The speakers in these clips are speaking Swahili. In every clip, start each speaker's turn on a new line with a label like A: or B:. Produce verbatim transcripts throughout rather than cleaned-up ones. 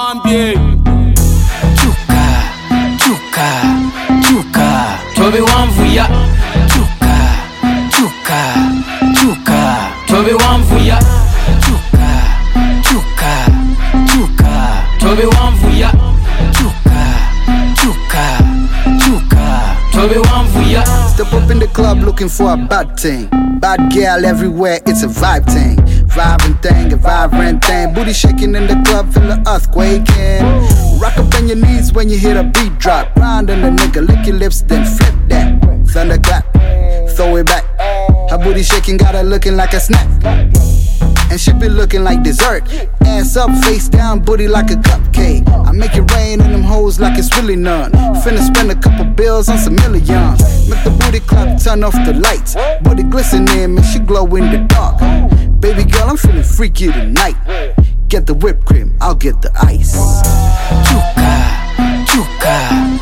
A: wambie
B: Chuka, chuka, chuka Tobe wamvuya Chuka, chuka, chuka Tobe wamvuya Chuka, chuka, chuka Tobe wamvuya Chuka, chuka, chuka Tobe wamvuya.
C: Step up in the club looking for a bad thing. Bad girl everywhere, it's a vibe thing. Vibing thing, a vibrant thing. Booty shaking in the club, feel the earthquaking. Rock up on your knees when you hear the beat drop. Round on the nigga, lick your lips, then flip that. Thunderclap, throw it back. Her booty shaking, got her looking like a snack. And she be looking like dessert. Ass up, face down, booty like a cupcake. I make it rain on them hoes like it's really none. Finna spend a couple bills on some millions. Make the booty clap, turn off the lights. Booty glistening, make she glow in the dark. Baby girl, I'm feeling freaky tonight. Get the whipped cream, I'll get the ice.
B: Chuka, chuka,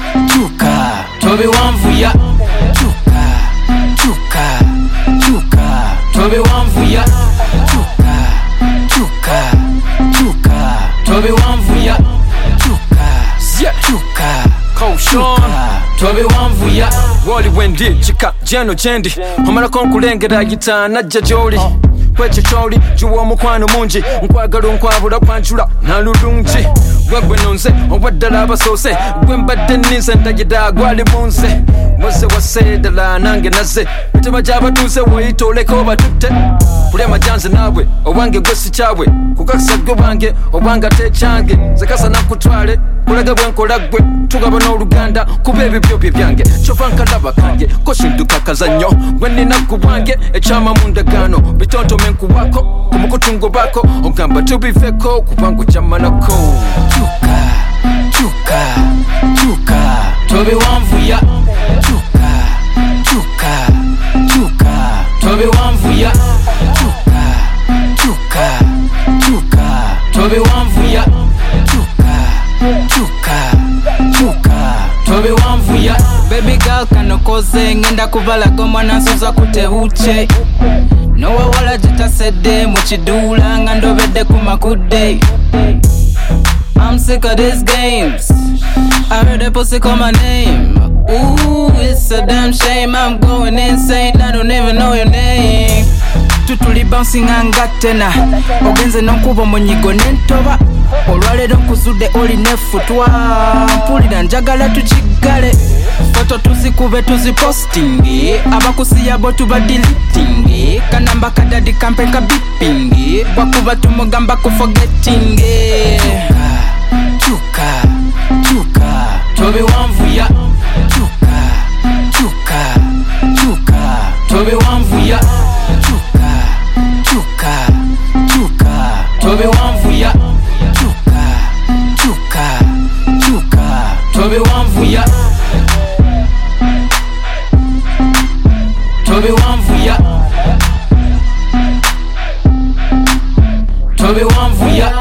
B: chuka Tobe wamvuya Chuka, chuka, chuka Tobe wamvuya Chuka, chuka, chuka Tobe wamvuya Chuka, chuka, chuka Tobe wamvuya.
A: Wali wendi chika jeno jendi Omala konkulengera gita najja joli Kweche choli juwa mukwano munji Nkwagala nkwabula kwanjula nalulungi Gwegwe nonze owaddala abasose Gwe mbadde ninze ndagida gwali munze Mwese wasedala nange naze Mitema jabatuze weitoleko batutte Kulya majanze nawe owange gwe sichawe Kukakisa gwe wange obwanga techange Zekasa nakutwale kulaga bwenkola gwe tugaba n'oluganda kuba ebibyo bye byange kyova nkalaba kange koshinduka kazannyo gwe nina ku bwange ekyama mu ndagaano bitontome nkuwako ku mukutungo bako ogamba tubiveko kubanga ojjamalako.
B: Chuka, chuka, chuka Tobe wamvuya Chuka, chuka, chuka Tobe wamvuya Chuka, chuka, chuka Tobe wamvuya Chuka, chuka, chuka Tobe wamvuya.
D: Baby girl kano koze ngenda kubalaga omwana nsoza kutebuche Nowa wala jitasedde muchidula nga ndobedde ku makudde. I'm sick of these games. I heard a pussy call my name. Ooh, it's a damn shame. I'm going insane. I don't even know your name. Tutuli bouncing angatena. Ogenze nonkuba munyigo nentoba. Olwalero nkuzudde oli nefutwa. Mpulira njagala tukigale. Foto tuzikube tuzipostingi. Abakusiyabo tuba deleting. Kanamba kadadi kampe ka beeping. Bwakuba tumugamba ku forgetting.
B: Chuka, chuka Tobe wamvuya Chuka, chuka, chuka Tobe wamvuya Chuka, chuka, chuka Tobe wamvuya Chuka, chuka, chuka Tobe wamvuya Tobe wamvuya Tobe wamvuya